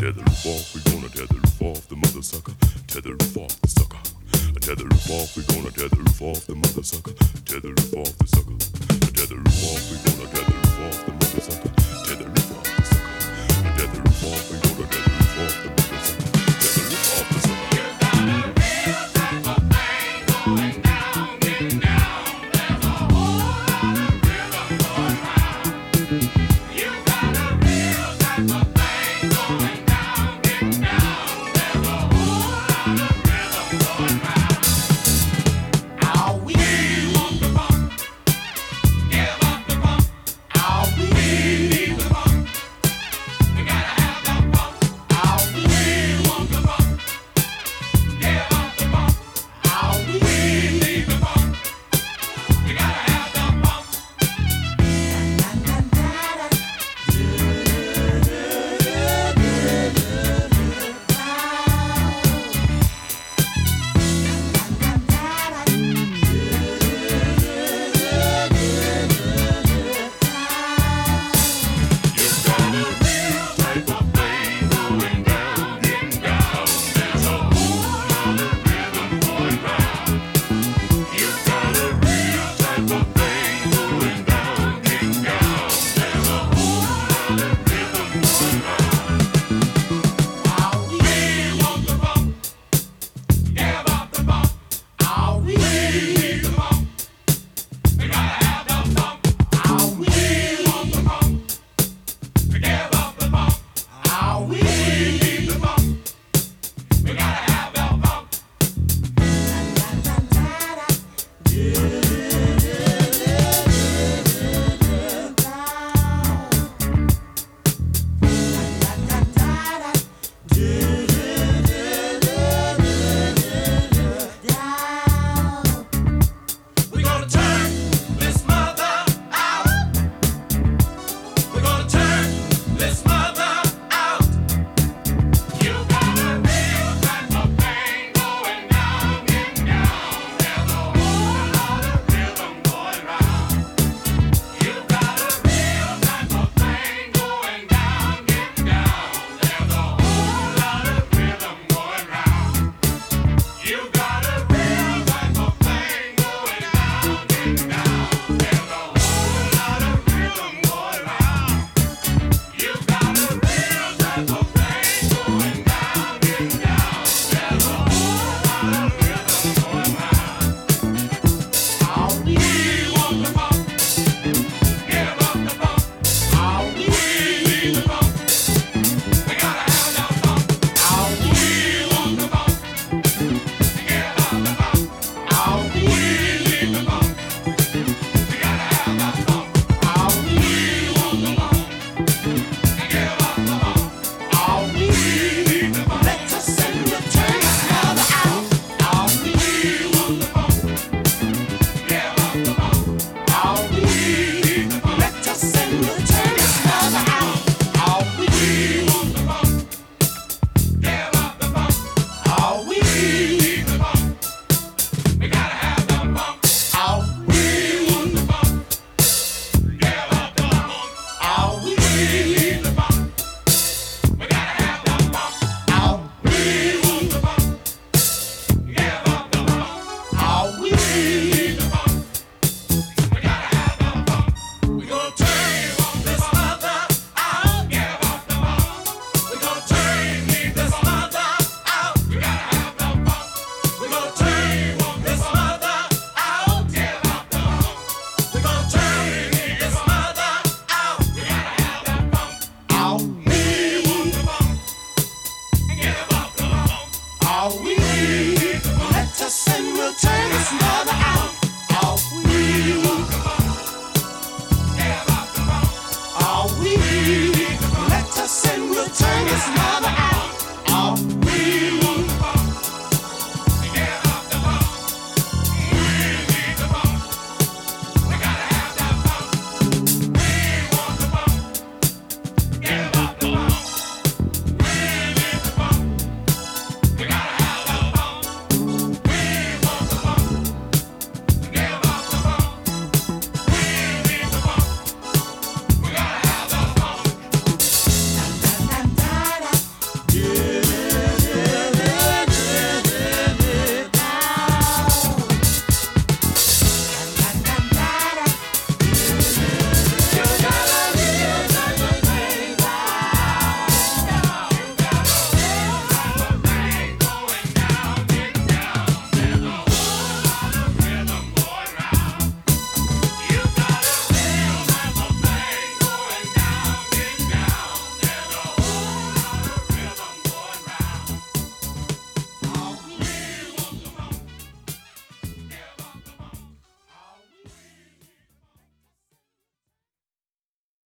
Tether the roof off, we gonna tether the roof off the mother sucker. Tether the roof off the sucker. Tether the roof off, we gonna tether the roof off the mother sucker. Tether the roof off the sucker. Tether the roof off, we gonna tether the roof off the mother sucker. Tether the roof off the sucker. Tether the roof off, we gonna tether the roof off the mother sucker. Tether the roof off the sucker. You got a real type of thing going down, getting down. There's a whole lot of rhythm going round. You got a real type of thing going down, getting down. There's a whole lot of rhythm going round. All we want the funk, give up the funk. All we need the funk, we gotta have the funk. All we want the funk, give up the funk. All we need the funk, we gotta have the funk. We're gonna turn this mother out. We're gonna turn this mother out. You got a real type of thing going down, getting down. There's a whole lot of rhythm going round. You got a real type of thing going down, getting down. There's a whole lot of rhythm going round. You got a real type of thing going down, getting down. There's a whole lot of rhythm going round. You got a real type of thing going down, getting down. There's a whole lot of rhythm going round. All we want the funk, give up the funk. All we need the funk, we gotta have the funk. All we want the funk, give up the funk. All we need the funk, we gotta have the funk. All we want the funk, give up the funk. All we need the funk. Let us sing the turn this mother out. All we want the funk, give up the funk. All we need the funk. Let us sing the turn this mother out. All we want the funk, give up the funk. All we need the funk, we gotta have the funk. All we want the funk, give up the funk. All we need the funk, we gotta have the funk. All we want the funk, give up the funk. All we need the funk, we gotta have the funk. We gonna turn this mother out, give up the funk. We gonna turn this mother out, we gotta have the funk. We gonna turn this mother out, give up the funk. We gonna turn this mother out, we gotta have the funk. All we want the funk, give up the funk. All we need the funk. Let us and we'll turn this mother out. All we want the funk, give up the funk. All we need the funk. Let us and we'll turn this mother